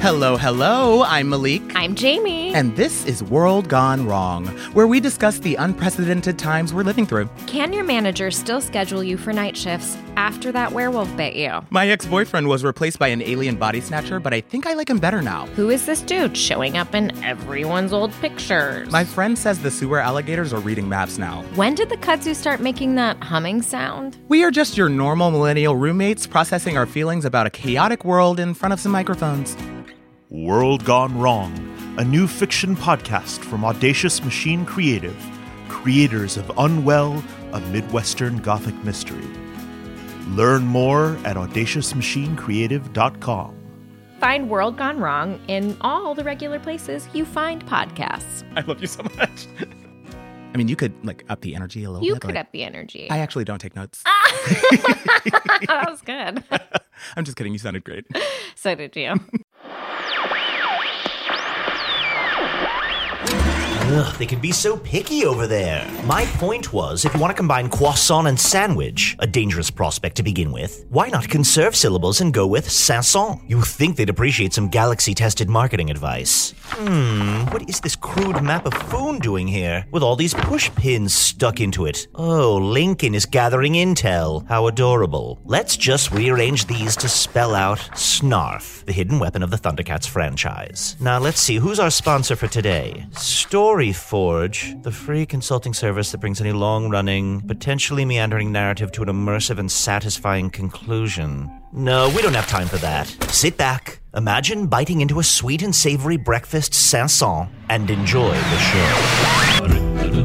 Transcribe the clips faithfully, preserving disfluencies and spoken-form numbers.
Hello, hello, I'm Malik. I'm Jamie. And this is World Gone Wrong, where we discuss the unprecedented times we're living through. Can your manager still schedule you for night shifts after that werewolf bit you? My ex-boyfriend was replaced by an alien body snatcher, but I think I like him better now. Who is this dude showing up in everyone's old pictures? My friend says the sewer alligators are reading maps now. When did the kudzu start making that humming sound? We are just your normal millennial roommates processing our feelings about a chaotic world in front of some microphones. World Gone Wrong, a new fiction podcast from Audacious Machine Creative, creators of Unwell, a Midwestern Gothic mystery. Learn more at audacious machine creative dot com. Find World Gone Wrong in all the regular places you find podcasts. I love you so much. I mean, you could, like, up the energy a little You bit. could like, up the energy. I actually don't take notes. That was good. I'm just kidding. You sounded great. So did you. Ugh, they can be so picky over there. My point was, if you want to combine croissant and sandwich, a dangerous prospect to begin with, why not conserve syllables and go with Sanson? You think they'd appreciate some galaxy-tested marketing advice. Hmm, what is this crude map of Foon doing here, with all these push pins stuck into it? Oh, Lincoln is gathering intel. How adorable. Let's just rearrange these to spell out Snarf, the hidden weapon of the Thundercats franchise. Now let's see, who's our sponsor for today? Story Forge, the free consulting service that brings any long-running, potentially meandering narrative to an immersive and satisfying conclusion. No, we don't have time for that. Sit back, imagine biting into a sweet and savory breakfast Sanson, and enjoy the show.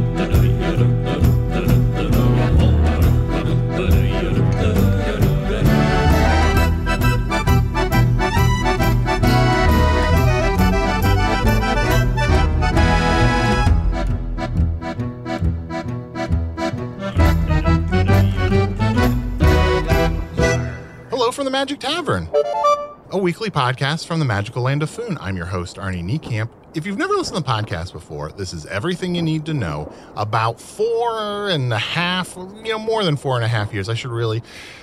From the Magic Tavern, a weekly podcast from the magical land of Foon. I'm your host, Arnie Niekamp. If you've never listened to the podcast before, this is everything you need to know about four and a half, you know, more than four and a half years. I should really,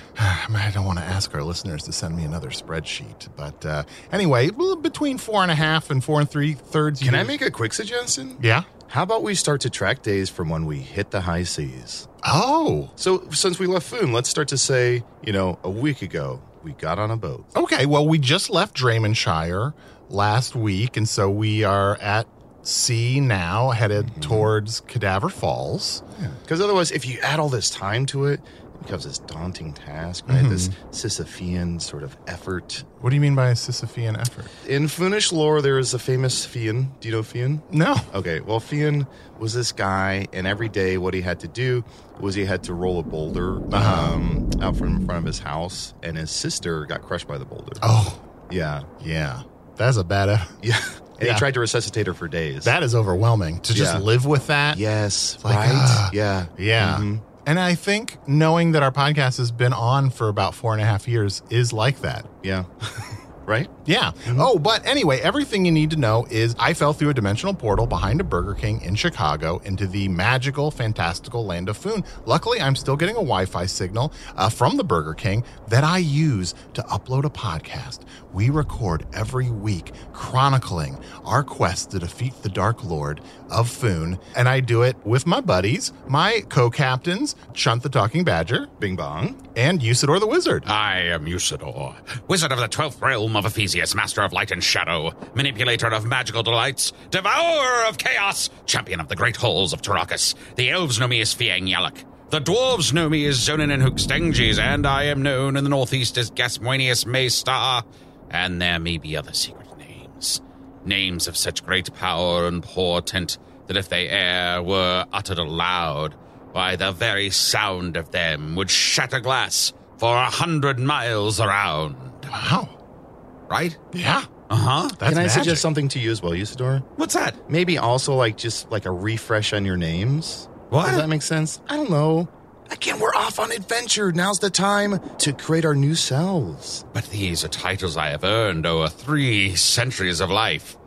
I don't want to ask our listeners to send me another spreadsheet, but uh, anyway, between four and a half and four and three thirds years. Can I make a quick suggestion? Yeah? How about we start to track days from when we hit the high seas? Oh. So since we left Foon, let's start to say, you know, a week ago, we got on a boat. Okay, well, we just left Draymanshire last week, and so we are at sea now, headed mm-hmm. towards Cadaver Falls. Because yeah. otherwise, if you add all this time to it, it becomes this daunting task, right? Mm-hmm. This Sisyphean sort of effort. What do you mean by a Sisyphean effort? In Foonish lore, there is a famous Fian. Do you know Fian? No. Okay, well, Fian was this guy, and every day what he had to do was he had to roll a boulder uh-huh. um, out from in front of his house, and his sister got crushed by the boulder. Oh. Yeah. Yeah. That's a bad... Uh, yeah. And yeah. he tried to resuscitate her for days. That is overwhelming. To just yeah. live with that. Yes. Like, right? Uh, yeah. Yeah. Mm-hmm. And I think knowing that our podcast has been on for about four and a half years is like that. Yeah. Right? Yeah. Mm-hmm. Oh, but anyway, everything you need to know is I fell through a dimensional portal behind a Burger King in Chicago into the magical, fantastical land of Foon. Luckily, I'm still getting a Wi-Fi signal uh, from the Burger King that I use to upload a podcast. We record every week chronicling our quest to defeat the Dark Lord of Foon, and I do it with my buddies, my co-captains, Chunt the Talking Badger, Bing Bong, and Usador the Wizard. I am Usador, wizard of the twelfth realm of Ephesius, master of light and shadow, manipulator of magical delights, devourer of chaos, champion of the great halls of Tarakas. The elves know me as Fiang Yalak. The dwarves know me as Zonin and Hookstanges, and I am known in the northeast as Gasmoenius Maystar. And there may be other secret names. Names of such great power and portent that if they e'er were uttered aloud, why, the very sound of them would shatter glass for a hundred miles around. Wow. Right? Yeah. Uh-huh. That's Can I magic. suggest something to you as well, Usador? What's that? Maybe also, like, just, like, a refresh on your names. What? Does that make sense? I don't know. Again, we're off on adventure. Now's the time to create our new selves. But these are titles I have earned over three centuries of life.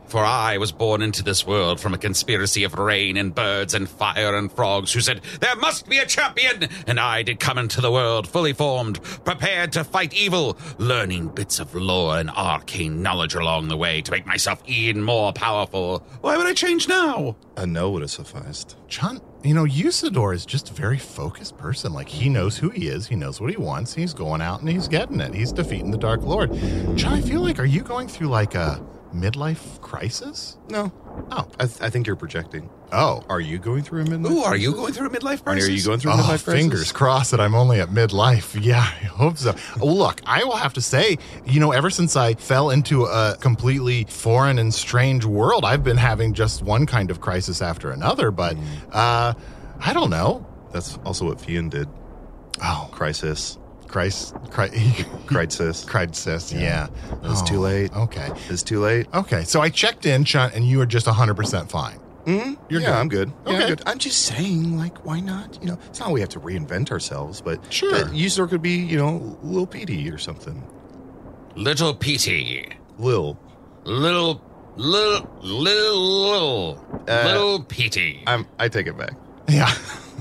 For I was born into this world from a conspiracy of rain and birds and fire and frogs who said, there must be a champion! And I did come into the world fully formed, prepared to fight evil, learning bits of lore and arcane knowledge along the way to make myself even more powerful. Why would I change now? A no would have sufficed. John, you know, Usador is just a very focused person. Like, he knows who he is. He knows what he wants. He's going out and he's getting it. He's defeating the Dark Lord. John, I feel like, are you going through like a midlife crisis? No. Oh. I, th- I think you're projecting. Oh. Are you going through a midlife Ooh, are crisis? you going through a midlife Arnie, crisis? are you going through a Oh, midlife crisis? fingers crossed that I'm only at midlife. Yeah, I hope so. Well, look, I will have to say, you know, ever since I fell into a completely foreign and strange world, I've been having just one kind of crisis after another. But uh, I don't know. That's also what Fian did. Oh, Crisis. Christ, Christ, Crisis. crisis. Yeah, It was Oh, too late. Okay, It's too late. okay. So I checked in, Chunt, and you were just one hundred percent fine. Mm-hmm. You're yeah, good. I'm good. Yeah, Okay. I'm good. I'm just saying, like, why not? You know, it's not we have to reinvent ourselves, but Sure. that user could be, you know, Lil Petey or something. Little Petey. Lil. Little, little, little, Uh, little Petey. I'm. I take it back. Yeah.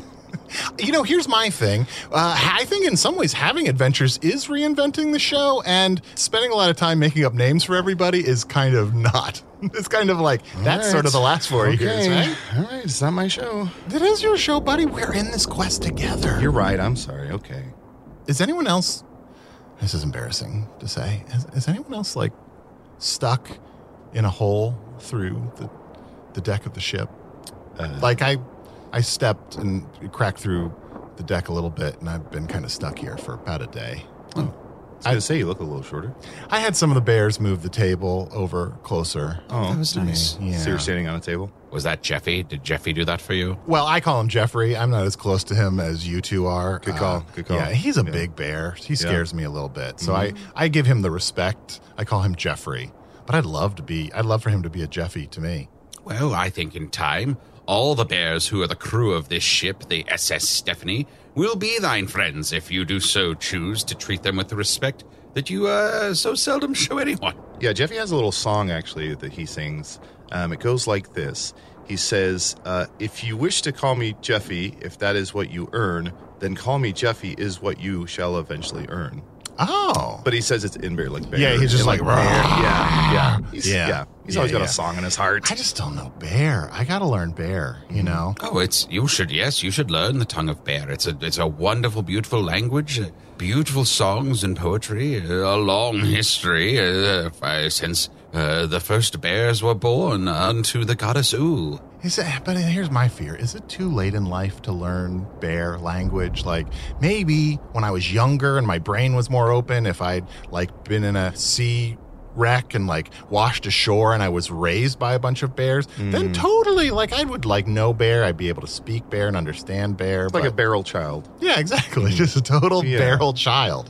You know, here's my thing. Uh, I think in some ways having adventures is reinventing the show, and spending a lot of time making up names for everybody is kind of not. It's kind of like, that's All sort of right. the last four years, Okay. right? All right, it's not my show. It is your show, buddy. We're in this quest together. You're right. I'm sorry. Okay. Is anyone else, this is embarrassing to say, is, is anyone else like stuck in a hole through the, the deck of the ship? Uh, Like I, I stepped and cracked through the deck a little bit, and I've been kind of stuck here for about a day. I was going to say, you look a little shorter. I had some of the bears move the table over closer. Oh, That was to me. nice. Yeah. So you're standing on a table? Was that Jeffy? Did Jeffy do that for you? Well, I call him Jeffrey. I'm not as close to him as you two are. Good call, good call. Yeah, he's a Yeah. big bear. He scares me a little bit. So Mm-hmm. I, I give him the respect. I call him Jeffrey. But I'd love to be, I'd love for him to be a Jeffy to me. Well, I think in time, all the bears who are the crew of this ship, the S S Stephanie, will be thine friends if you do so choose to treat them with the respect that you uh, so seldom show anyone. Yeah, Jeffy has a little song, actually, that he sings. Um, it goes like this. He says, uh, if you wish to call me Jeffy, if that is what you earn, then call me Jeffy is what you shall eventually earn. Oh. But he says it's in bear, like bear. Yeah, he's just And like, bear. Yeah, yeah. He's, Yeah. yeah. He's Yeah, always got yeah. a song in his heart. I just don't know bear. I got to learn bear, you know? Oh, it's you should yes, you should learn the tongue of bear. It's a it's a wonderful, beautiful language, uh, beautiful songs and poetry, uh, a long history uh, uh, since uh, the first bears were born unto the goddess Oo. Is it, but here's my fear. Is it too late in life to learn bear language? Like maybe when I was younger and my brain was more open, if I'd like been in a sea wreck and like washed ashore and I was raised by a bunch of bears, then totally like I would like know bear. I'd be able to speak bear and understand bear. It's like a but- barrel child. Yeah, exactly. Just a total Yeah. barrel child.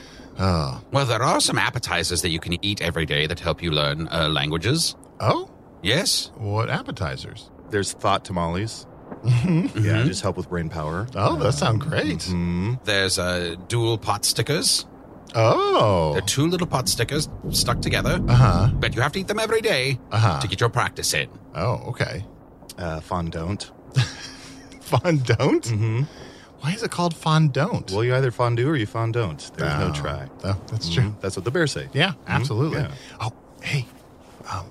Oh. Well, there are some appetizers that you can eat every day that help you learn uh, languages. Oh? Yes. What appetizers? There's thought tamales. Yeah, just help with brain power. Oh, that sounds great. Mm. There's uh, dual pot stickers. Oh. They're two little pot stickers stuck together, Uh-huh. but you have to eat them every day Uh-huh. to get your practice in. Oh, okay. Uh, fondant. Fondant? Mm-hmm. Why is it called fondant? Well, you either fondue or you fondant. There's Oh, no try. Oh, that's true. Mhm. That's what the bears say. Yeah, absolutely. Yeah. Oh, hey, um,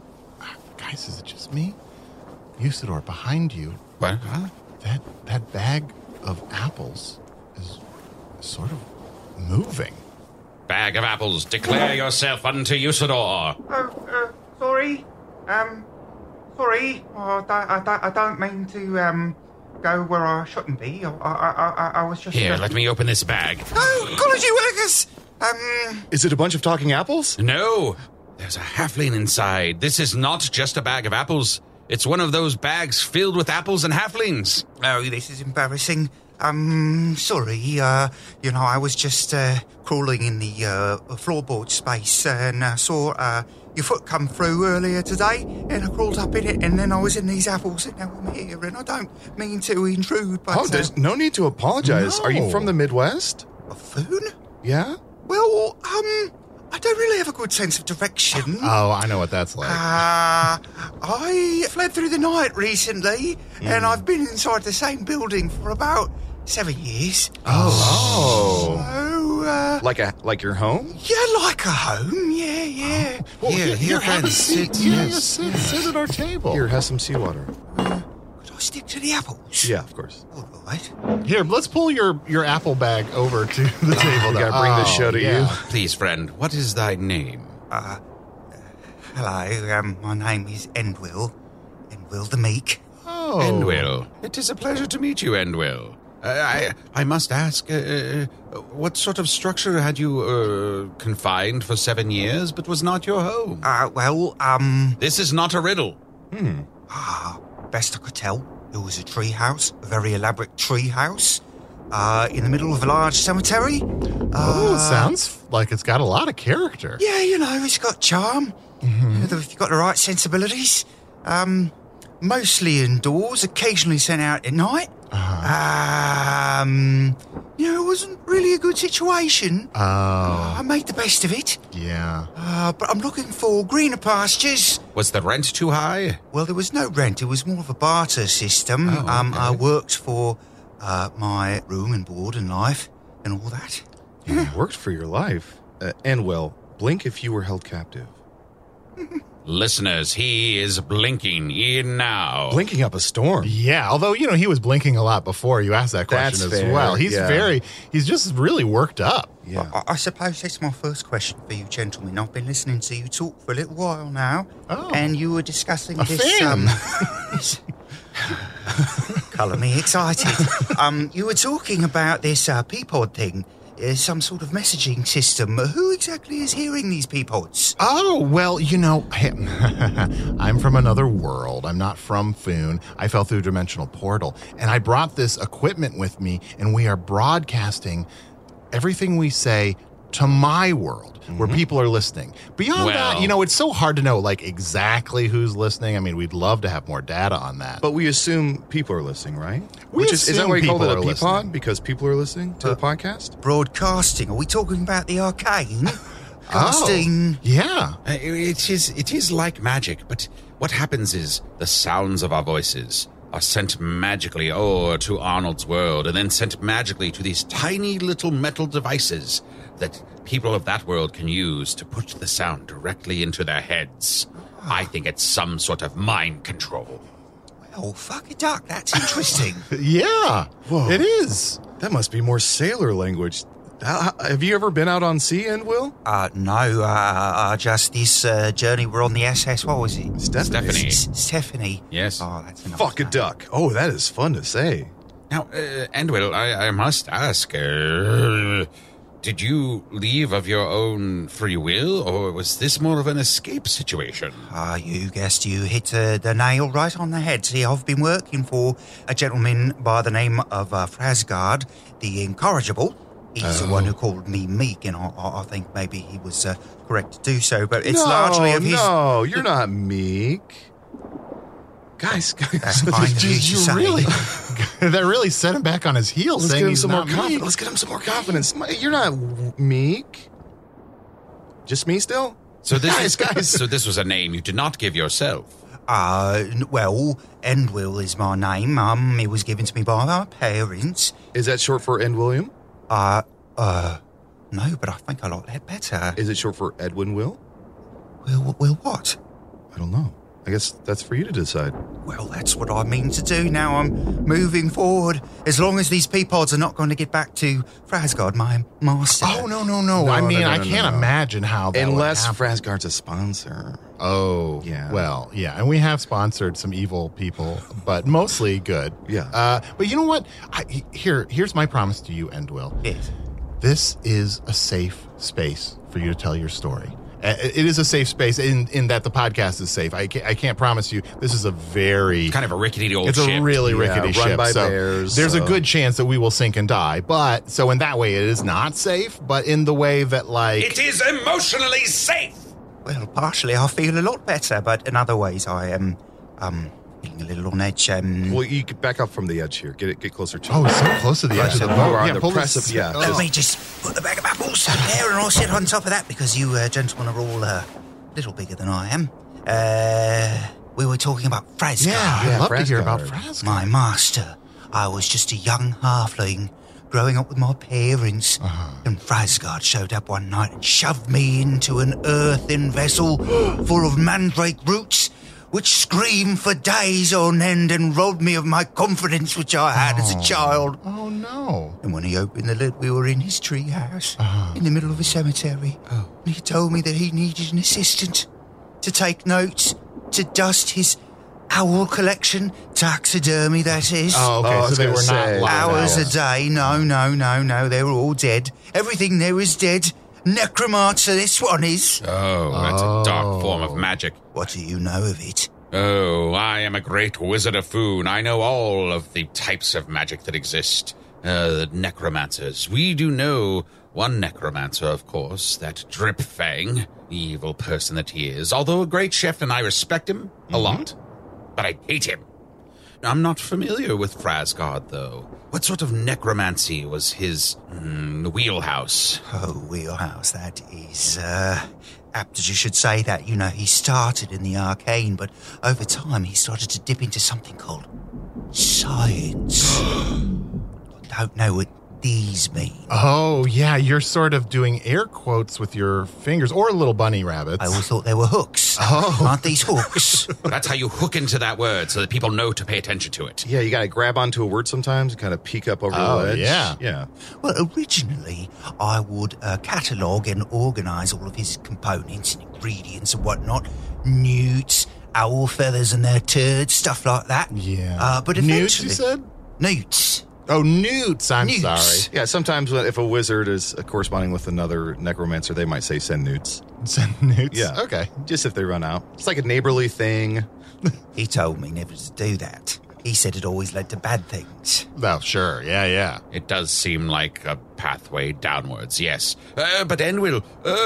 guys, is it just me? Usador, behind you, What? Huh? that that bag of apples is sort of moving. Bag of apples, declare yourself unto Usador. Oh, uh, sorry. Um, sorry. Oh, I, don't, I, don't, I don't mean to um go where I shouldn't be. I, I, I, I was just. Here, uh, let me open this bag. Oh, golly, Willikers! Um, Is it a bunch of talking apples? No, there's a halfling inside. This is not just a bag of apples. It's one of those bags filled with apples and halflings. oh, this is embarrassing. Um, sorry. Uh, you know, I was just uh, crawling in the uh, floorboard space and I saw uh, your foot come through earlier today, and I crawled up in it, and then I was in these apples, and now I'm here. And I don't mean to intrude, but Oh, there's no need to apologize. Are you No. from the Midwest? uh, Buffoon? Yeah? Well, um, I don't really have a good sense of direction. Oh, I know what that's like. Uh, I fled through the night recently, mm. and I've been inside the same building for about seven years. Oh. So, uh... Like a like your home? Yeah, like a home, yeah, yeah. Well, here, here, here, have a friends, seat. sit, Yeah, yes, yeah, sit, yes. sit at our table. Here, have some seawater. Uh, could I stick to the apples? Yeah, of course. All right. Here, let's pull your, your apple bag over to the table. We gotta bring the Oh, show to yeah. you. Please, friend, what is thy name? Uh, hello, um, my name is Endwill. Endwill the Meek. Oh. Endwill. It is a pleasure to meet you, Endwill. Uh, I I must ask, uh, uh, what sort of structure had you uh, confined for seven years, but was not your home? Uh, well, um... This is not a riddle. Hmm. Ah, best I could tell, it was a tree house, a very elaborate tree house, uh, in the middle of a large cemetery. Oh, Uh, it sounds like it's got a lot of character. Yeah, you know, it's got charm. Mm-hmm. If you've got the right sensibilities. Um, mostly indoors, occasionally sent out at night. Uh-huh. Um, you know, it wasn't really a good situation. Oh. I made the best of it. Yeah. Uh, but I'm looking for greener pastures. Was the rent too high? Well, there was no rent. It was more of a barter system. Oh, um, okay. I worked for uh, my room and board and life and all that. You worked for your life. Uh, and well, blink if you were held captive. Listeners, he is blinking in now. Blinking up a storm. Yeah, although, you know, he was blinking a lot before you asked that question That's as fair, well. He's yeah. very, he's just really worked up. Yeah. I, I suppose that's my first question for you, gentlemen. I've been listening to you talk for a little while now, Oh. and you were discussing A this. fan. Um, this- colour me excited. um, you were talking about this uh, Peapod thing. Uh, some sort of messaging system. Uh, who exactly is hearing these Peapods? Oh, well, you know, I'm from another world. I'm not from Foon. I fell through a dimensional portal, and I brought this equipment with me, and we are broadcasting everything we say to my world, where people are listening. Beyond Well- that, you know, it's so hard to know, like, exactly who's listening. I mean, we'd love to have more data on that. But we assume people are listening, right? We Which is, is that assume why you called it people a are peapod? listening. Because people are listening to the podcast? Broadcasting. Are we talking about the arcane? Casting. Oh, yeah. Uh, It is, it is like magic, but what happens is the sounds of our voices are sent magically over to Arnold's world and then sent magically to these tiny little metal devices that people of that world can use to put the sound directly into their heads. I think it's some sort of mind control. Oh, fuck a duck. That's interesting. Yeah, Whoa. it is. That must be more sailor language. How, have you ever been out on sea, Endwill? uh, no, uh, uh, just this uh, journey. We're on the S S. What was it? Stephanie. S- Stephanie. Yes. Oh, that's enough. Fuck a duck. Oh, that is fun to say. Now, uh, Endwill, I, I must ask, uh, did you leave of your own free will, or was this more of an escape situation? Ah, you guessed you hit uh, the nail right on the head. See, I've been working for a gentleman by the name of uh, Frasgard, the Incorrigible. He's the one who called me Meek, and I, I I think maybe he was uh, correct to do so, but it's no, largely of his... No, you're not meek. Guys, guys. That's kind of you Did to you say. really? That really set him back on his heels. Let's saying get him he's some more not me. confidence. Let's get him some more confidence. My- You're not w- meek. Just me still? So this Guys, is, guys. So this was a name you did not give yourself. Uh, n- well, Endwill is my name. Um, it was given to me by my parents. Is that short for End William? Uh, uh, no, but I think I like that better. Is it short for Edwin Will? Well, well, what? I don't know. I guess that's for you to decide. Well, that's what I mean to do now. I'm moving forward. As long as these Peapods are not going to get back to Frasgard, my master. Oh, no, no, no. No, I mean, no, no, I no, can't no. imagine how that would Unless happen. Frasgard's a sponsor. Oh, Yeah. Well, yeah, and we have sponsored some evil people, but mostly good. Yeah. Uh, but you know what? I, here, here's my promise to you, Endwill. Yes. This is a safe space for you to tell your story. Uh, It is a safe space in, in that the podcast is safe. I can't, I can't promise you this is a very... Kind of a rickety old It's a ship. really Yeah, rickety run ship. by so bears, there's a so- good chance that we will sink and die. But so in that way, it is not safe. But in the way that, like, It is emotionally safe. Well, partially I feel a lot better, but in other ways I am, um, feeling a little on edge. Um, Well, you get back up from the edge here. Get it. Get closer to. Oh, so close to the edge of the We're boat. on Yeah, the pull this- precipice. Yeah. Oh. Let me just put the bag of apples there and I'll sit on top of that because you uh, gentlemen are all uh, a little bigger than I am. Uh, we were talking about Frasgard. Yeah, Yeah, I'd love to hear about Frasgard. Frasgard. My master. I was just a young halfling growing up with my parents. Uh-huh. And Frasgard showed up one night and shoved me into an earthen vessel full of mandrake roots, which screamed for days on end and robbed me of my confidence which I had as a child. Oh, no. And when he opened the lid, we were in his treehouse Uh-huh. in the middle of a cemetery. Oh. And he told me that he needed an assistant to take notes, to dust his owl collection, taxidermy, that is. Oh, okay, Oh, I so was they gonna were not say, live Hours owls. a day. No, no, no, no. They were all dead. Everything there was dead. Necromancer, this one is. Oh, that's a dark form of magic. What do you know of it? Oh, I am a great wizard of Foon. I know all of the types of magic that exist. Uh, the necromancers. We do know one necromancer, of course, that Drip Fang, evil person that he is. Although a great chef and I respect him a lot, but I hate him. I'm not familiar with Frasgard, though. What sort of necromancy was his mm, wheelhouse? Oh, wheelhouse, that is, uh, apt as you should say that. You know, he started in the arcane, but over time he started to dip into something called science. I don't know what these mean. Oh, yeah, you're sort of doing air quotes with your fingers, or little bunny rabbits. I always thought they were hooks. Oh. Aren't these hooks? That's how you hook into that word so that people know to pay attention to it. Yeah, you got to grab onto a word sometimes and kind of peek up over Oh, the ledge. yeah. Yeah. Well, originally, I would uh, catalogue and organise all of his components and ingredients and whatnot. Newts, owl feathers and their turds, stuff like that. Yeah. Uh, but Newts, eventually... you said? Newts. Oh, newts. I'm Newts. sorry. Yeah, sometimes when- if a wizard is uh, corresponding with another necromancer, they might say send newts. Send newts? Yeah. Okay. Just if they run out. It's like a neighborly thing. He told me never to do that. He said it always led to bad things. Oh, sure. Yeah, yeah. It does seem like a pathway downwards, yes. Uh, but Enwil,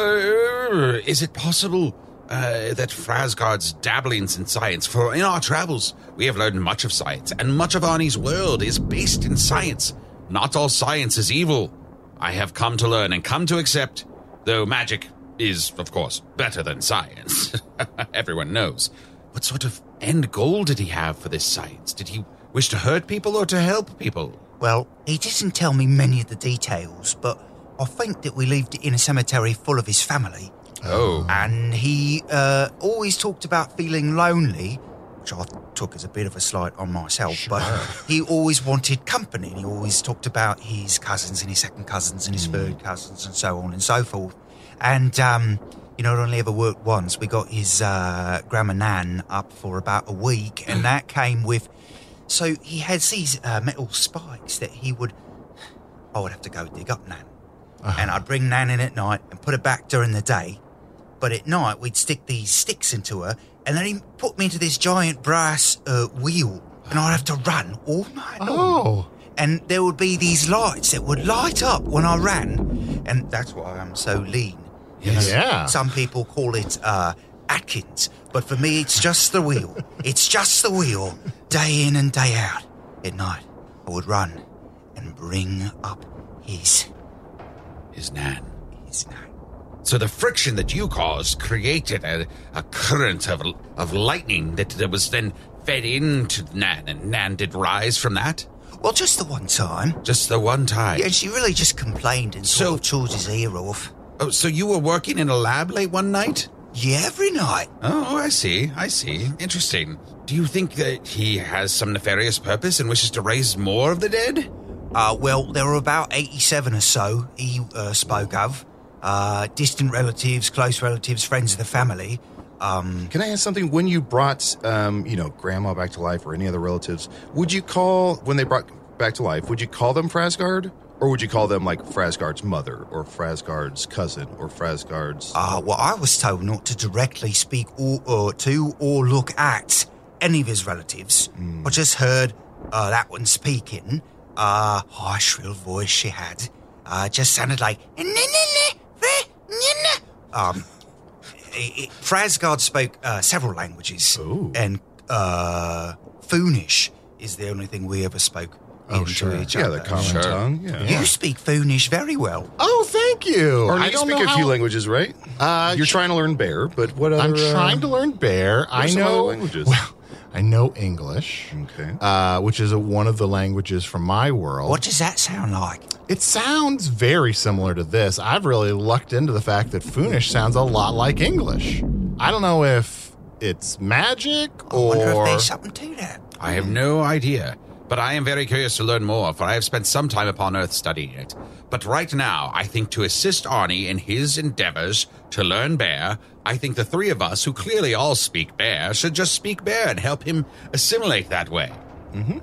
uh, is it possible uh, that Frasgard's dabblings in science, for in our travels, we have learned much of science, and much of Arnie's world is based in science. Not all science is evil. I have come to learn and come to accept, though magic is, of course, better than science. Everyone knows. What sort of end goal did he have for this science? Did he wish to hurt people or to help people? Well, he didn't tell me many of the details, but I think that we lived in a cemetery full of his family. Oh. And he uh, always talked about feeling lonely, which I took as a bit of a slight on myself, but he always wanted company. And he always talked about his cousins and his second cousins and his third cousins and so on and so forth. And, um, you know, it only ever worked once. We got his uh, grandma Nan up for about a week, and that came with... So he has these uh, metal spikes that he would... I would have to go dig up Nan. Uh-huh. And I'd bring Nan in at night and put her back during the day. But at night, we'd stick these sticks into her, and then he'd put me into this giant brass uh, wheel, and I'd have to run all night long. Oh. And there would be these lights that would light up when I ran, and that's why I'm so lean. Yes. Yeah. Some people call it uh, Atkins, but for me, it's just the wheel. It's just the wheel, day in and day out. At night, I would run and bring up his, His Nan. his name. So the friction that you caused created a, a current of of lightning that, that was then fed into Nan, and Nan did rise from that? Well, just the one time. Just the one time? Yeah, she really just complained and sort So- of chewed his ear off. Oh, so you were working in a lab late one night? Yeah, every night. Oh, I see, I see. Interesting. Do you think that he has some nefarious purpose and wishes to raise more of the dead? Uh, well, there were about eighty-seven or so he uh, spoke of. Uh, distant relatives, close relatives, friends of the family. Um, Can I ask something? When you brought, um, you know, grandma back to life or any other relatives, would you call, when they brought back to life, would you call them Frasgard? Or would you call them like Frasgard's mother or Frasgard's cousin or Frasgard's... uh, well, I was told not to directly speak or, or to or look at any of his relatives. I just heard uh, that one speaking. Uh, high, shrill voice she had. Uh, just sounded like... Um, it, it, Frasgard spoke uh, several languages Ooh. and uh, Foonish is the only thing we ever spoke Oh, into sure. each Yeah, other. the common Sure. tongue. Yeah. You speak Foonish very well. Oh, thank you. Or I you don't speak know a how- few languages, right? Uh, You're sh- trying to learn Bear, but what other... I'm trying uh, to learn Bear. I are some know other languages? Well, I know English, Okay. uh, which is a, one of the languages from my world. What does that sound like? It sounds very similar to this. I've really lucked into the fact that Foonish sounds a lot like English. I don't know if it's magic I wonder if or. there's something to that. I have no idea, but I am very curious to learn more, for I have spent some time upon Earth studying it. But right now, I think to assist Arnie in his endeavors to learn Bear, I think the three of us, who clearly all speak Bear, should just speak Bear and help him assimilate that way. Mm-hmm.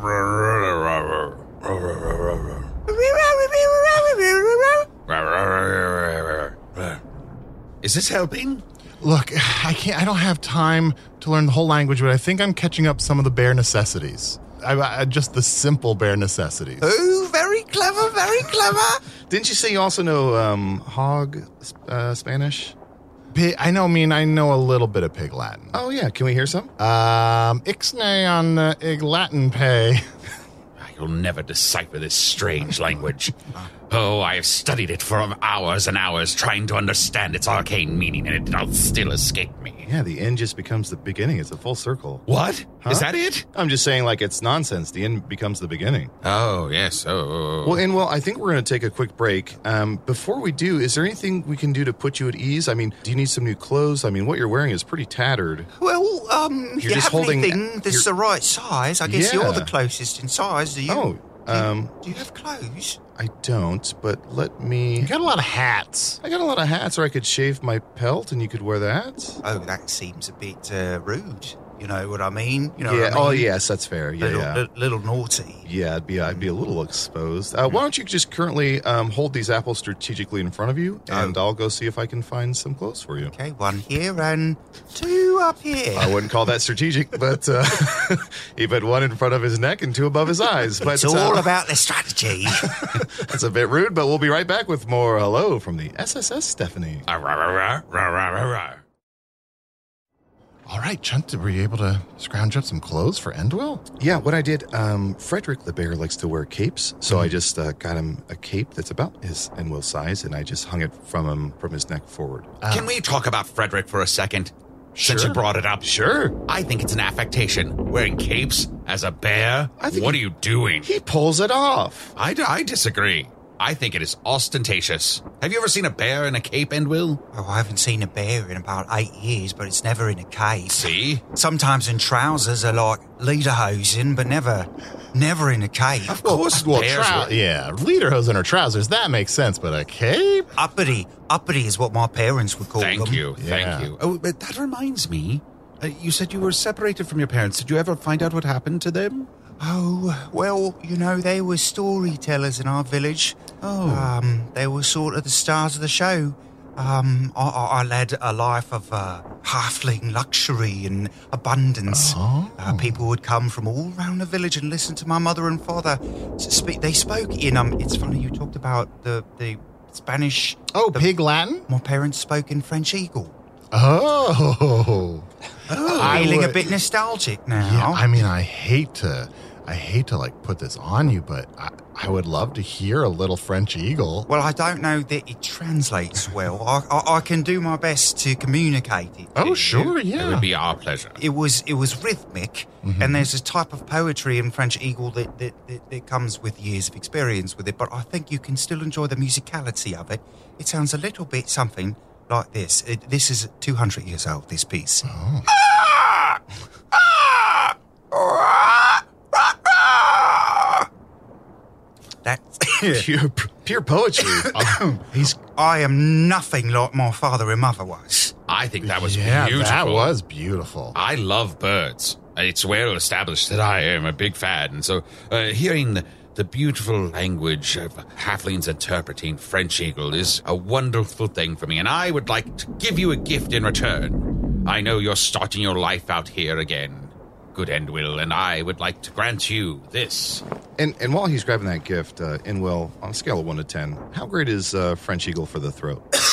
Is this helping? Look, I can't. I don't have time to learn the whole language, but I think I'm catching up some of the bear necessities. I, I just the simple bear necessities. Oh, very clever, very clever. Didn't you say you also know um, Hog uh, Spanish? Pi- I know. I mean, I know a little bit of Pig Latin. Oh, yeah. Can we hear some? Um, ixnay on the ig Latin pay. You'll never decipher this strange language. Oh, I have studied it for hours and hours, trying to understand its arcane meaning, and it does still escape me. Yeah, the end just becomes the beginning. It's a full circle. What? Huh? Is that it? I'm just saying, like, it's nonsense. The end becomes the beginning. Oh, yes. Oh. Well, and well, I think we're going to take a quick break. Um, before we do, is there anything we can do to put you at ease? I mean, do you need some new clothes? I mean, what you're wearing is pretty tattered. Well, um, You're you just have holding- anything that's you're- the right size? I guess Yeah. you're the closest in size. Do you? Oh, um, do you have clothes? I don't, but let me... You got a lot of hats. I got a lot of hats, or I could shave my pelt and you could wear that. Oh, that seems a bit uh, rude. You know what I mean? You know yeah, what I mean? oh, yes, that's fair. Yeah, Little, yeah. li- little naughty. Yeah, I'd be I'd be a little exposed. Uh, why don't you just currently um, hold these apples strategically in front of you, and Oh. I'll go see if I can find some clothes for you. Okay, one here and two up here. I wouldn't call that strategic, but uh, he put one in front of his neck and two above his eyes. But It's all uh, about the strategy. that's a bit rude, but we'll be right back with more hello from the S S S Stephanie. Ah, rah, rah, rah, rah, rah, rah, rah. All right, Chunt, were you able to scrounge up some clothes for Endwell? Yeah, what I did, um, Frederick the bear likes to wear capes, so I just uh, got him a cape that's about his and Will's size, and I just hung it from him from his neck forward. Can we talk about Frederick for a second? Since Sure. you brought it up. Sure. I think it's an affectation. Wearing capes as a bear? I think What he- are you doing? He pulls it off. I, d- I disagree. I think it is ostentatious. Have you ever seen a bear in a cape, Endwill? Oh, I haven't seen a bear in about eight years, but it's never in a cape. See? Sometimes in trousers are like lederhosen, but never, never in a cape. Of course, Well, bears trou- wear- yeah, lederhosen or trousers, that makes sense, but a cape? Uppity, uppity is what my parents would call Thank them. you, Yeah. thank you. Oh, but that reminds me. Uh, you said you were separated from your parents. Did you ever find out what happened to them? Oh, well, you know, they were storytellers in our village. Oh. Um, they were sort of the stars of the show. Um, I, I I led a life of uh, halfling luxury and abundance. Oh. Uh, people would come from all around the village and listen to my mother and father speak. They spoke in, um, it's funny you talked about the, the Spanish. Oh, the, Pig Latin? My parents spoke in French Eagle. Oh. I Feeling a would- bit nostalgic now. Yeah, I mean, I hate to, I hate to like put this on you, but I, I would love to hear a little French Eagle. Well, I don't know that it translates well. I, I, I can do my best to communicate it. to Oh, you. sure, It yeah. would be our pleasure. It was it was rhythmic, and there's a type of poetry in French Eagle that, that, that, that comes with years of experience with it. But I think you can still enjoy the musicality of it. It sounds a little bit something like this. It, this is two hundred years old. This piece. That's. Pure, pure poetry. Oh, he's I am nothing like my father and mother was. I think that was yeah, beautiful. that was beautiful. I love birds. It's well established that I am a big fan. And so uh, hearing the, the beautiful language of halflings interpreting French Eagle is a wonderful thing for me. And I would like to give you a gift in return. I know you're starting your life out here again, good Endwill, and I would like to grant you this. and and while he's grabbing that gift, uh, Inwell, on a scale of one to ten, how great is uh, French Eagle for the throat?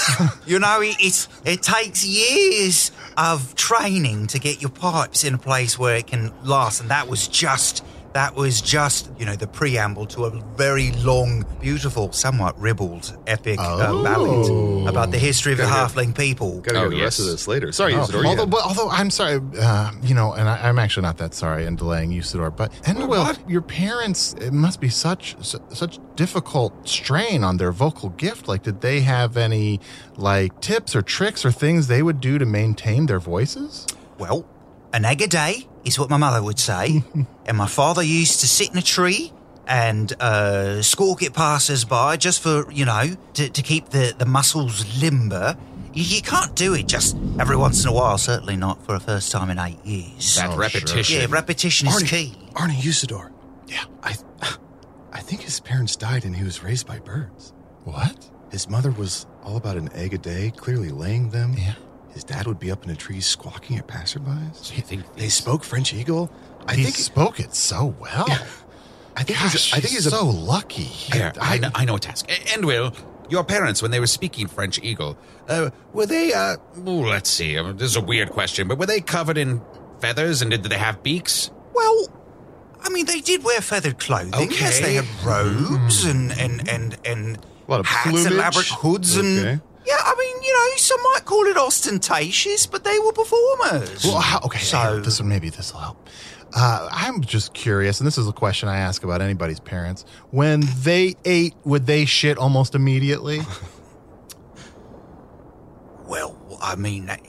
You know, it, it's, it takes years of training to get your pipes in a place where it can last, and that was just... That was just, you know, the preamble to a very long, beautiful, somewhat ribald, epic Oh. uh, ballad about the history of the Gotta halfling people. Gotta Oh, hear the yes. rest of this later. Sorry, Oh, Usador. you although, had- but, although I'm sorry, uh, you know, and I, I'm actually not that sorry in delaying Usador, but Enwil, your parents, it must be such su- such difficult strain on their vocal gift. Like, did they have any like tips or tricks or things they would do to maintain their voices? Well, an egg a day is what my mother would say, and my father used to sit in a tree and uh, squawk at passers-by just for, you know, to, to keep the, the muscles limber. You, you can't do it just every once in a while, certainly not for a first time in eight years. That Oh, repetition. Yeah, repetition is Arnie, key. Arnie Usador. Yeah. I, I think his parents died and he was raised by birds. What? His mother was all about an egg a day, clearly laying them. Yeah. His dad would be up in a tree squawking at passerbys. So you think They spoke French Eagle. I he think. spoke it so well. Yeah. I think. Gosh, he's, I think he's he's a. so lucky. Here, I, know, I know a task. A- And Will, your parents, when they were speaking French Eagle, uh, were they, uh, ooh, let's see, uh, this is a weird question, but were they covered in feathers and did they have beaks? Well, I mean, they did wear feathered clothing. Okay. Yes, they had robes and, and, and, and A lot of hats, plumage. elaborate hoods, and Okay. yeah, I mean, you know, some might call it ostentatious, but they were performers. Well, how, okay, So- so this one maybe this will help. Uh, I'm just curious, and this is a question I ask about anybody's parents. When they ate, would they shit almost immediately? Well, I mean, uh,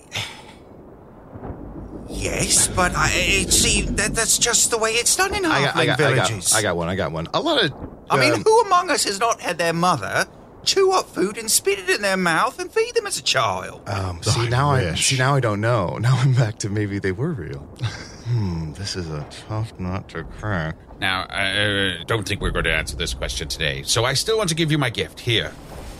yes, but I it, see that that's just the way it's done in I halfling got, I, got, I, villages. got, I got one. I got one. A lot of. I mean, um, who among us has not had their mother chew up food and spit it in their mouth and feed them as a child? Um, Oh, see I now I wish. see now I don't know. Now I'm back to maybe they were real. hmm, this is a tough nut to crack. Now, I uh, don't think we're going to answer this question today, so I still want to give you my gift. Here.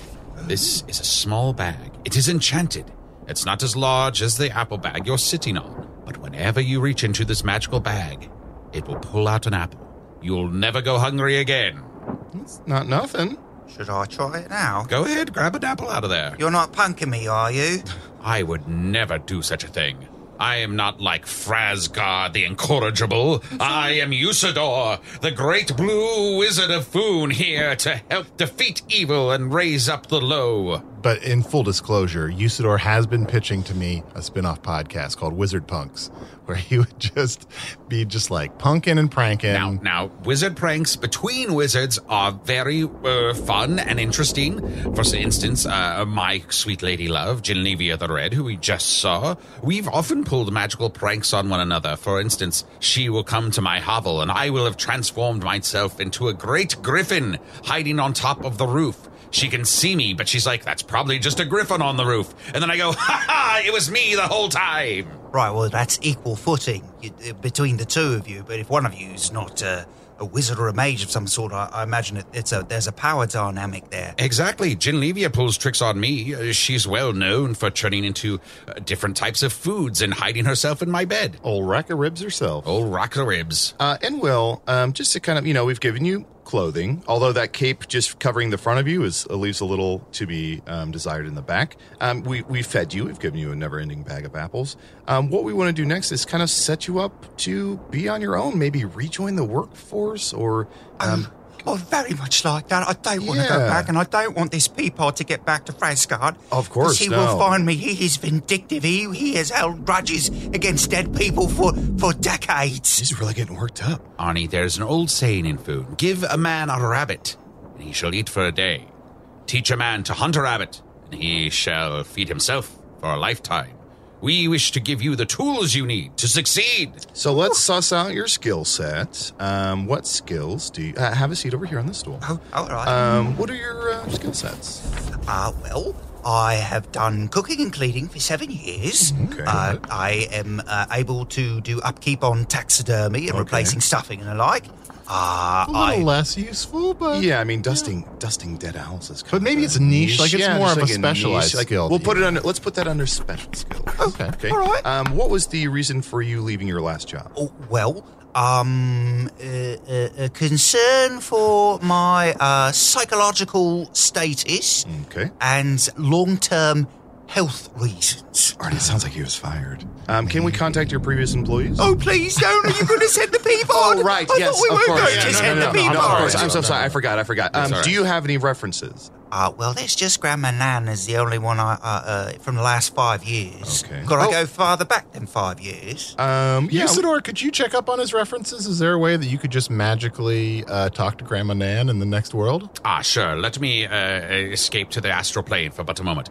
This is a small bag. It is enchanted. It's not as large as the apple bag you're sitting on, but whenever you reach into this magical bag, it will pull out an apple. You'll never go hungry again. It's not nothing. Should I try it now? Go ahead, grab an apple out of there. You're not punking me, are you? I would never do such a thing. I am not like Frasgard the Incorrigible. I am Usador, the great blue wizard of Foon, here to help defeat evil and raise up the low. But in full disclosure, Usador has been pitching to me a spin-off podcast called Wizard Punks, where he would just be just like punking and pranking. Now, now, wizard pranks between wizards are very uh, fun and interesting. For instance, uh, my sweet lady love, Genevia the Red, who we just saw, we've often pulled magical pranks on one another. For instance, she will come to my hovel, and I will have transformed myself into a great griffin hiding on top of the roof. She can see me, but she's like, that's probably just a griffin on the roof. And then I go, ha ha, it was me the whole time. Right, well, that's equal footing you, uh, between the two of you. But if one of you is not uh, a wizard or a mage of some sort, I, I imagine it, it's a there's a power dynamic there. Exactly. Genevia pulls tricks on me. Uh, she's well known for turning into uh, different types of foods and hiding herself in my bed. Old rack of ribs herself. Old rock of ribs. Uh, and Will, um, just to kind of, you know, we've given you clothing, although that cape just covering the front of you is leaves a little to be um, desired in the back. Um, we, we fed you. We've given you a never-ending bag of apples. Um, what we want to do next is kind of set you up to be on your own, maybe rejoin the workforce or... Um, Oh, very much like that. I don't want to Yeah. go back, and I don't want this peapod to get back to Frasgard. Of course, 'cause he no. will find me. He is vindictive. He he has held grudges against dead people for, for decades. He's really getting worked up. Arnie, there's an old saying in food. Give a man a rabbit, and he shall eat for a day. Teach a man to hunt a rabbit, and he shall feed himself for a lifetime. We wish to give you the tools you need to succeed. So let's suss out your skill set. Um, what skills do you... Uh, have a seat over here on the stool. Oh, all right. Um, what are your uh, skill sets? Uh, well, I have done cooking and cleaning for seven years. Okay. Uh, I am uh, able to do upkeep on taxidermy and Okay. replacing stuffing and the like. Uh, a little I, less useful, but Yeah, I mean, dusting dusting dead owls is kind But of maybe a it's niche, like it's Yeah, more just of a like specialized niche. Like, skill We'll that put you- it under. Let's put that under special skills. Okay. Okay. All right. Um, what was the reason for you leaving your last job? oh, well, um, a, a, a concern for my uh, psychological status Okay. and long-term health reasons. Artie, it sounds like he was fired. Um, can we contact your previous employees? Oh, please don't. Are you going to send the people? Oh, right. I yes, thought we of were course. going Yeah, to no, send no, the no, people. no, of course. I'm No, so no. sorry. I forgot. I forgot. Um, all right. do you have any references? Uh, well, there's just Grandma Nan is the only one I, uh, uh, from the last five years. Okay. Could I Oh. go farther back than five years? Um, yeah. Usador, could you check up on his references? Is there a way that you could just magically uh, talk to Grandma Nan in the next world? Ah, sure. Let me uh, escape to the astral plane for but a moment.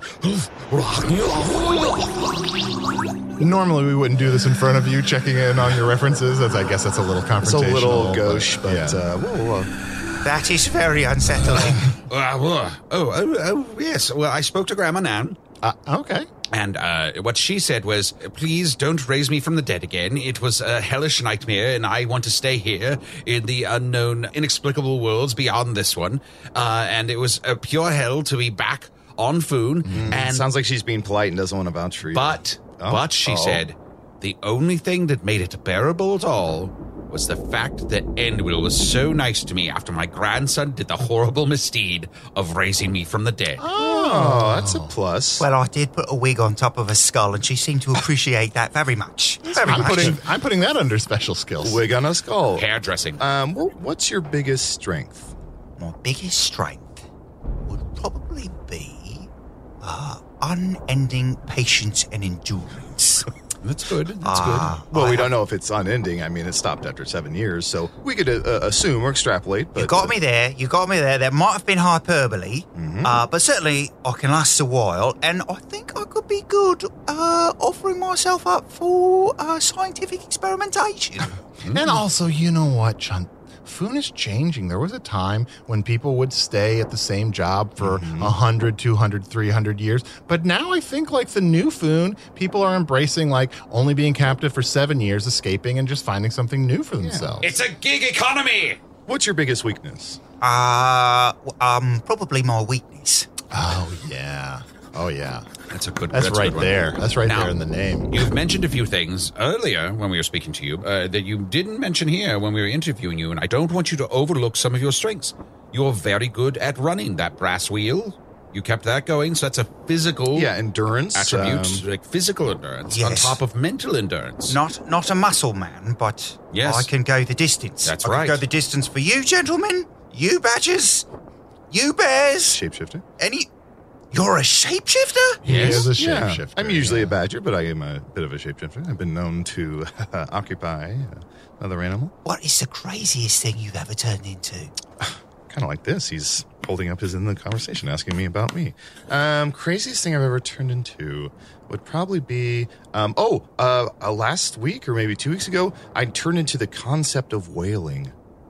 Normally, we wouldn't do this in front of you, checking in on your references. That's, I guess that's a little confrontational. It's a little but- gauche, but, yeah. uh, whoa, whoa. That is very unsettling. Uh, whoa. oh, oh, oh, yes. Well, I spoke to Grandma Nan. Uh, okay. And uh, what she said was, please don't raise me from the dead again. It was a hellish nightmare, and I want to stay here in the unknown, inexplicable worlds beyond this one. Uh, and it was a pure hell to be back on Foon. Mm, and sounds like she's being polite and doesn't want to vouch for you. But, Oh. but she Oh. said, the only thing that made it bearable at all was the fact that Endwill was so nice to me after my grandson did the horrible misdeed of raising me from the dead. Oh, that's a plus. Well, I did put a wig on top of a skull, and she seemed to appreciate that very much. Very I'm much. putting, I'm putting that under special skills. Wig on a skull. Hairdressing. Um, wh- what's your biggest strength? My biggest strength would probably be uh, unending patience and endurance. That's good. That's Ah, Well, I we have- don't know if it's unending. I mean, it stopped after seven years, so we could uh, uh, assume or extrapolate. But You got me there. You got me there. There might have been hyperbole, uh, but certainly I can last a while, and I think I could be good uh, offering myself up for uh, scientific experimentation. And also, you know what, John? Foon is changing. There was a time when people would stay at the same job for Mm-hmm. one hundred, two hundred, three hundred years. But now I think, like the new Foon, people are embracing, like, only being captive for seven years, escaping, and just finding something new for themselves. It's a gig economy. What's your biggest weakness? uh, um, probably my weakness. Oh, yeah. Oh, yeah. That's a good. That's, a right good one. there. That's right Now, there in the name. You've mentioned a few things earlier when we were speaking to you uh, that you didn't mention here when we were interviewing you, and I don't want you to overlook some of your strengths. You're very good at running that brass wheel. You kept that going, so that's a physical Yeah, endurance. attribute, um, like physical endurance on Yes. top of mental endurance. Not not a muscle man, but Yes. I can go the distance. That's I right. can go the distance for you, gentlemen, you badgers, you bears, shapeshifter. any. You're a shapeshifter? He Yes. is a Yeah, shapeshifter. I'm usually yeah. a badger, but I am a bit of a shapeshifter. I've been known to occupy another animal. What is the craziest thing you've ever turned into? Kind of like this. He's holding up his end of the conversation, asking me about me. Um, craziest thing I've ever turned into would probably be, um, oh, uh, uh, last week or maybe two weeks ago, I turned into the concept of whaling.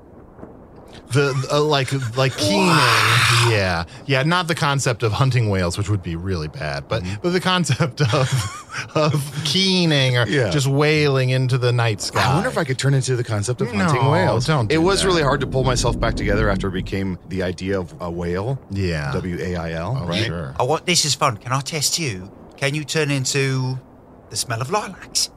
The uh, like like keening, yeah, yeah. Not the concept of hunting whales, which would be really bad, but but the concept of of keening or Yeah. just wailing into the night sky. I wonder if I could turn into the concept of hunting No, whales. don't it do was that. really hard to pull myself back together after it became the idea of a whale. Yeah. W A I L, Oh, right? sure. Oh, what? This is fun. Can I test you? Can you turn into the smell of lilacs?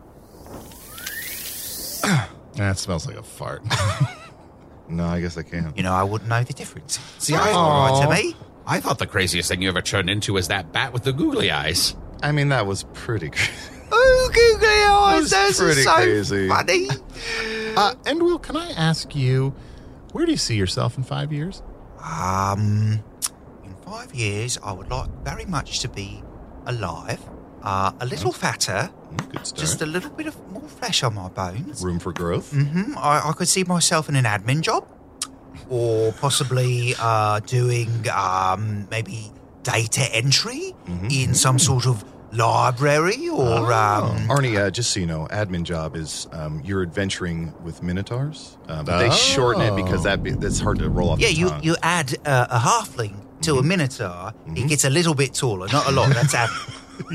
That smells like a fart. No, I guess I can't. You know, I wouldn't know the difference. See, Sounds I- all right to me. I thought the craziest thing you ever turned into was that bat with the googly eyes. I mean, that was pretty crazy. Oh, googly eyes, That's those are pretty so crazy. funny. uh, and Will, can I ask you, where do you see yourself in five years? Um, in five years, I would like very much to be alive, uh, a little fatter, Mm, Good start. just a little bit of more flesh on my bones. Room for growth. hmm I, I could see myself in an admin job, or possibly uh, doing um, maybe data entry in some sort of library or. Um, Arnie, uh, just so you know, admin job is um, you're adventuring with minotaurs. Um, but They shorten it because that be, that's hard to roll off yeah, the you, tongue. you add uh, a halfling to a minotaur, he gets a little bit taller, not a lot. That's admin.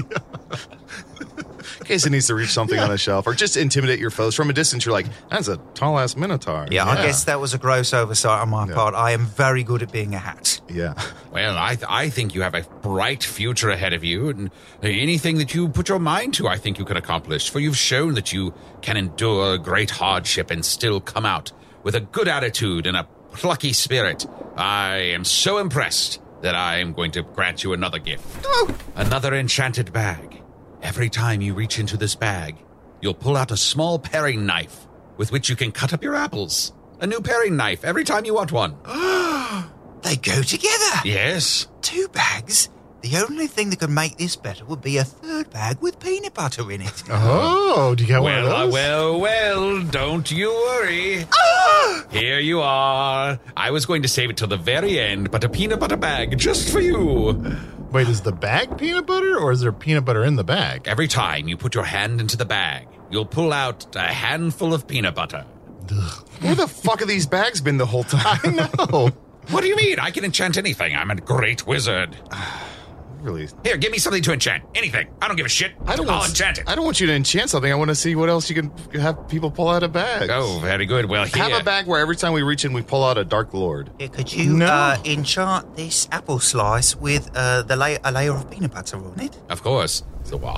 In case it needs to reach something on a shelf or just intimidate your foes. From a distance, you're like, that's a tall-ass minotaur. Yeah, I guess that was a gross oversight on my Yeah. part. I am very good at being a hat. Yeah. Well, I th- I think you have a bright future ahead of you, and anything that you put your mind to, I think you can accomplish, for you've shown that you can endure great hardship and still come out with a good attitude and a plucky spirit. I am so impressed that I am going to grant you another gift. Oh. Another enchanted bag. Every time you reach into this bag, you'll pull out a small paring knife with which you can cut up your apples. A new paring knife every time you want one. They go together. Yes. Two bags? The only thing that could make this better would be a third bag with peanut butter in it. Oh, do you get one of Well, uh, those? well, well, don't you worry. Ah! Here you are. I was going to save it till the very end, but a peanut butter bag just for you. Wait, is the bag peanut butter, or is there peanut butter in the bag? Every time you put your hand into the bag, you'll pull out a handful of peanut butter. Where the fuck have these bags been the whole time? I know. What do you mean? I can enchant anything. I'm a great wizard. Really? Here, give me something to enchant. Anything. I don't give a shit. I don't I'll want, enchant it. I don't want you to enchant something. I want to see what else you can have people pull out of bags. Oh, very good. Well, here. Have a bag where every time we reach in, we pull out a Dark Lord. Yeah, could you No. uh, enchant this apple slice with uh, the la- a layer of peanut butter on it? Of course.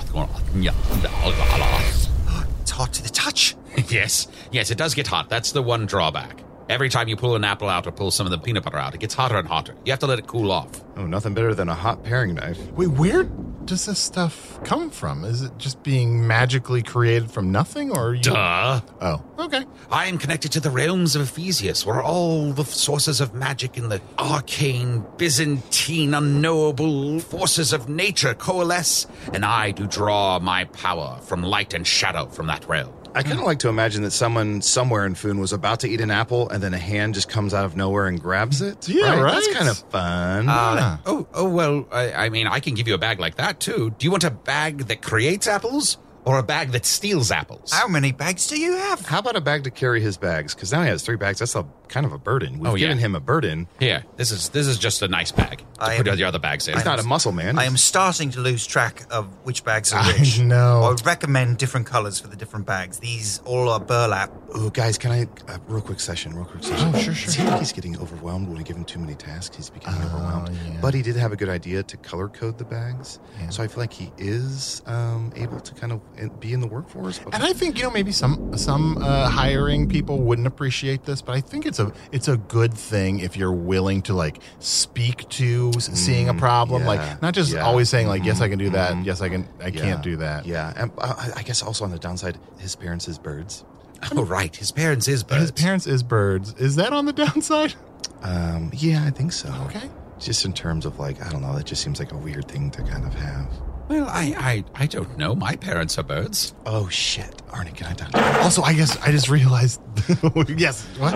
It's hot to the touch. Yes. Yes, it does get hot. That's the one drawback. Every time you pull an apple out or pull some of the peanut butter out, it gets hotter and hotter. You have to let it cool off. Oh, nothing better than a hot paring knife. Wait, where does this stuff come from? Is it just being magically created from nothing, or are you? Duh. Oh, okay. I am connected to the realms of Ephesius, where all the sources of magic and the arcane, Byzantine, unknowable forces of nature coalesce, and I do draw my power from light and shadow from that realm. I kind of like to imagine that someone somewhere in Foon was about to eat an apple, and then a hand just comes out of nowhere and grabs it. Yeah, right? That's kind of fun. Ah. Oh, oh well, I, I mean, I can give you a bag like that, too. Do you want a bag that creates apples or a bag that steals apples? How many bags do you have? How about a bag to carry his bags? Because now he has three bags. That's a kind of a burden. We've Oh, yeah. given him a burden. Here, this is this is just a nice bag to I put am- your other bags in. He's not a muscle man. I am starting to lose track of which bags are I which. know. I would recommend different colors for the different bags. These all are burlap. Oh, guys, can I uh, real quick session? Real quick session. Oh, sure, sure. Does he think he's getting overwhelmed when we give him too many tasks? He's becoming Oh, overwhelmed. yeah. But he did have a good idea to color code the bags, Yeah. so I feel like he is um, able to kind of in- be in the workforce. But And I think, you know, maybe some some uh, hiring people wouldn't appreciate this, but I think it's a it's a good thing if you're willing to like speak to s- seeing a problem, yeah, like not just yeah. always saying like, yes, I can do that, Mhm. yes, I can, I Yeah, can't do that. Yeah, and uh, I I guess also on the downside, his parents is birds. Oh, right. His parents is birds. His parents is birds. Is that on the downside? Um, yeah, I think so. Okay. Just in terms of like, I don't know, it just seems like a weird thing to kind of have. Well, I, I, I don't know. My parents are birds. Oh shit, Arnie, can I talk? Also, I guess I just realized. Yes. What?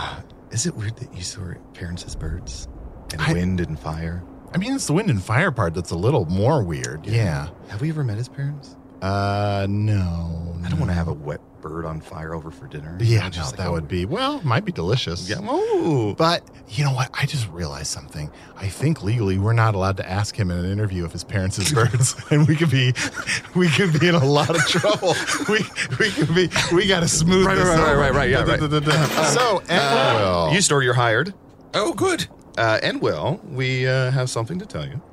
Is it weird that you saw your parents as birds and I- wind and fire? I mean, it's the wind and fire part that's a little more weird. Yeah. Have we ever met his parents? Uh, no. I don't want to have a wet bird on fire over for dinner. Yeah, Just no, like that a- would be, well, might be delicious. Yeah. Oh. But you know what? I just realized something. I think legally we're not allowed to ask him in an interview if his parents is birds, and we could be, we could be in a lot of trouble. We we could be. We got to smooth Right, this right, right, over. right, right, yeah, right. So, and well, You store, you're hired. Oh, good. Uh, and Will, we uh, have something to tell you.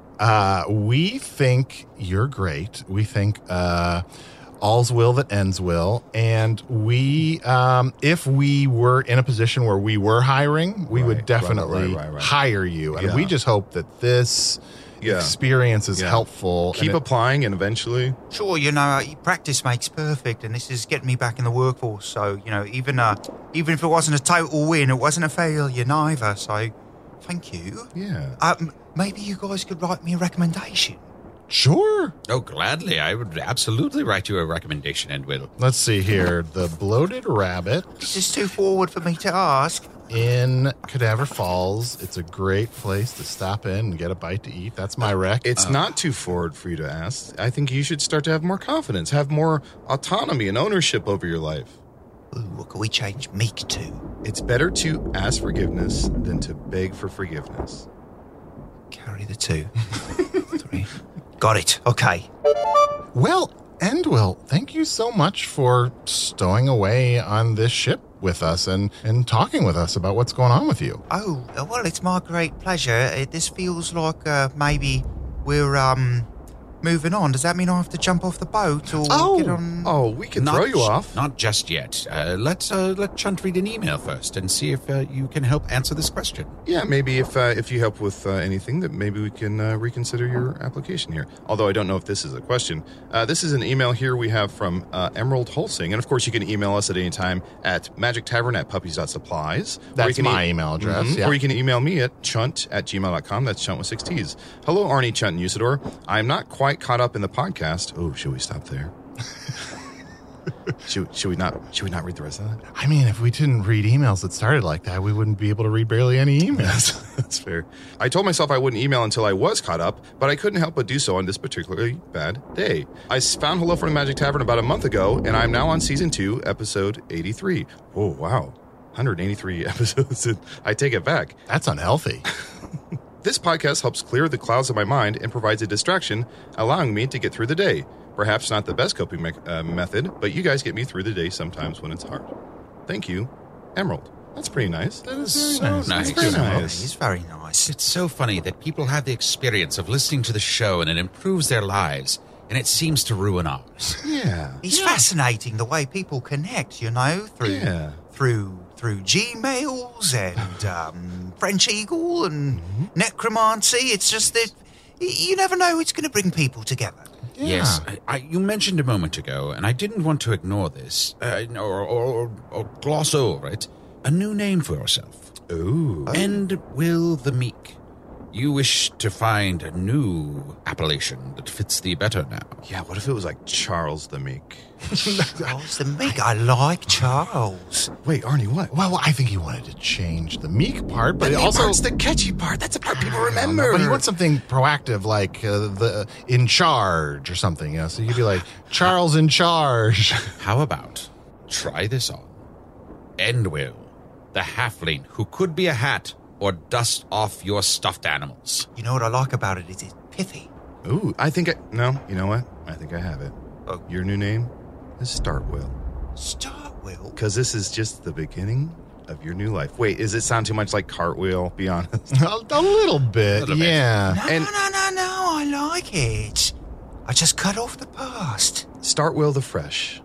uh, we think you're great. We think uh, all's will that ends will, and we, um, if we were in a position where we were hiring, we Right, would right, definitely right, right, right. hire you, and Yeah. we just hope that this Yeah. experience is Yeah. helpful. Keep and it- applying, and eventually, Sure, you know, uh, practice makes perfect, and this is getting me back in the workforce. So, you know, even uh, even if it wasn't a total win, it wasn't a failure neither. So, thank you. yeah. Um, maybe you guys could write me a recommendation. Sure. Oh, gladly. I would absolutely write you a recommendation, Endwill. Let's see here. The Bloated Rabbit This is too forward for me to ask. in Cadaver Falls. It's a great place to stop in and get a bite to eat. That's my rec. It's not too forward for you to ask. I think you should start to have more confidence, have more autonomy and ownership over your life. Ooh, what can we change meek to? It's better to ask forgiveness than to beg for forgiveness. Carry the two. Three. Got it. Okay. Well, Endwill, thank you so much for stowing away on this ship with us and, and talking with us about what's going on with you. Oh, uh, well, it's my great pleasure. Uh, this feels like uh, maybe we're um moving on. Does that mean I have to jump off the boat or Oh, get on? oh, we can Not throw you j- off. Not just yet. Uh, let's uh, let Chunt read an email first and see if uh, you can help answer this question. Yeah, maybe if uh, if you help with uh, anything, that maybe we can uh, reconsider your application here. Although I don't know if this is a question. Uh, this is an email here we have from uh, Emerald Holsing, and of course you can email us at any time at magic tavern at puppies dot supplies. That's my email address, Mhm. yeah. Or you can email me at chunt at gmail dot com. That's chunt with six T's. Hello, Arnie, Chunt, and Usador. I'm not quite caught up in the podcast. Oh, should we stop there? should, should we not? Should we not read the rest of that? I mean, if we didn't read emails that started like that, we wouldn't be able to read barely any emails. That's fair. I told myself I wouldn't email until I was caught up, but I couldn't help but do so on this particularly bad day. I s- found Hello from the Magic Tavern about a month ago, and I'm now on season two, episode eighty-three. Oh, wow. one hundred eighty-three episodes. And I take it back. That's unhealthy. This podcast helps clear the clouds of my mind and provides a distraction, allowing me to get through the day. Perhaps not the best coping me- uh, method, but you guys get me through the day sometimes when it's hard. Thank you, Emerald. That's pretty nice. That is So very nice. nice. That's very Very nice. It's very nice. It's so funny that people have the experience of listening to the show and it improves their lives, and it seems to ruin ours. Yeah. It's fascinating the way people connect, you know, through Yeah. through through Gmails and um, French Eagle and necromancy. It's just that y- you never know it's going to bring people together. Yes, I, I, you mentioned a moment ago, and I didn't want to ignore this, uh, or, or, or gloss over it. A new name for yourself. Ooh. End Will the Meek. You wish to find a new appellation that fits thee better now. Yeah, what if it was like Charles the Meek? Charles the Meek. I like Charles. Wait, Arnie, what? Well, I think he wanted to change the meek part, but But it also part's the catchy part. That's the part people I don't know, remember. But he wants something proactive, like uh, the in charge or something. You know, so you'd be like Charles in charge. How about try this on? Endwill, the halfling who could be a hat or dust off your stuffed animals. You know what I like about it is it's pithy. Ooh, I think I... No, you know what? I think I have it. Oh. Your new name is Startwill. Startwill. Because this is just the beginning of your new life. Wait, does it sound too much like Cartwheel? Be honest. a, a little bit, Little bit. yeah. No, And- no, no, no, no. I like it. I just cut off the past. Startwill the Fresh.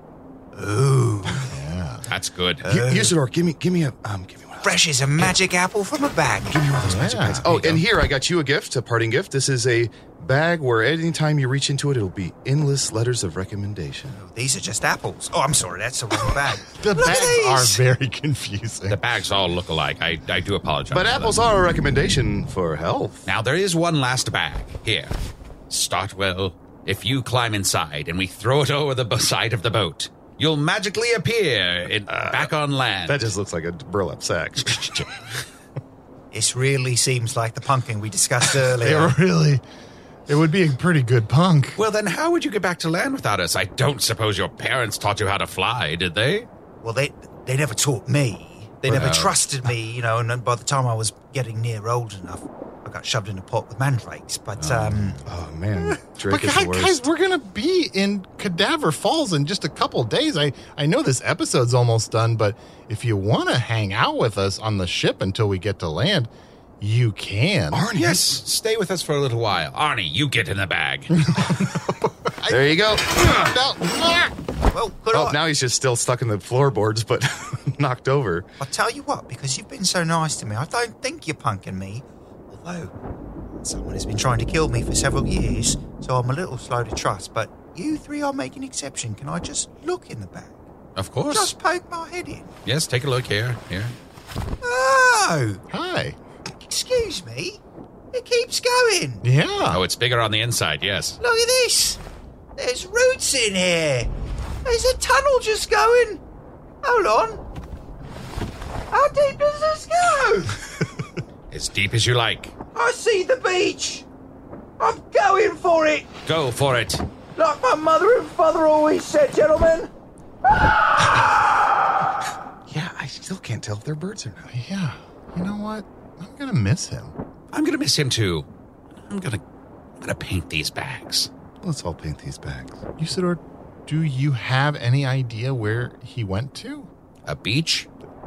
Ooh. That's good. Uh, Usador, give me, give me a, um, give me one. Fresh as a magic apple from a bag. Give me one of those magic Yeah. pens. Oh, and here I got you a gift, a parting gift. This is a bag where anytime you reach into it, it'll be endless letters of recommendation. These are just apples. Oh, I'm sorry. That's the wrong bag. The Look at bags are these. very confusing. The bags all look alike. I, I do apologize. But for apples that. are a recommendation for health. Now, there is one last bag. Here. Startwell, if you climb inside and we throw it over the b- side of the boat, you'll magically appear in, back on land. That just looks like a burlap sack. This really seems like the pumpkin we discussed earlier. It really, it would be a pretty good punk. Well, then how would you get back to land without us? I don't suppose your parents taught you how to fly, did they? Well, they they never taught me. They never Well. trusted me, you know, and then by the time I was getting near old enough, I got shoved in a pot with mandrakes. But, um, Oh, man. But Drake is guys, the worst. guys, we're gonna be in Cadaver Falls in just a couple days. I I know this episode's almost done, but if you want to hang out with us on the ship until we get to land, you can. Arnie, Yes, stay with us for a little while. Arnie, you get in the bag. there you go. No. well, could Oh, I? now he's just still stuck in the floorboards, but knocked over. I'll tell you what, because you've been so nice to me, I don't think you're punking me. Although, someone has been trying to kill me for several years, so I'm a little slow to trust. But you three are making an exception. Can I just look in the bag? Of course. Just poke my head in. Yes, take a look here. Here. Oh! Hi. Excuse me? It keeps going. Yeah. Oh, it's bigger on the inside, yes. Look at this. There's roots in here. There's a tunnel just going. Hold on. How deep does this go? As deep as you like. I see the beach. I'm going for it. Go for it. Like my mother and father always said, gentlemen. Yeah, I still can't tell if they're birds or not. Yeah. You know what? I'm gonna miss him. I'm gonna miss him too. I'm gonna I'm gonna paint these bags. Let's all paint these bags. Usador, do you have any idea where he went to? A beach?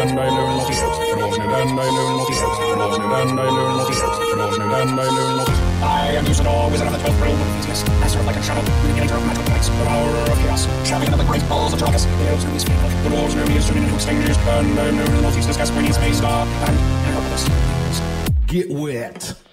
and I learn what he says. Knows me and I learn what he says. Knows me and I learn what he says. Knows me and I learn what he says. I am Usador, wizard of the twelfth realm of Theseus, master of light and shadow, manipulator of magical lights, devourer of chaos, champion of the great halls of Tarkus. The elves know me as Fiendhook, the dwarves know me as Junin, who extinguished, and I know the northeast as Gasparinian Space Star, and Aeropolis. Get wet.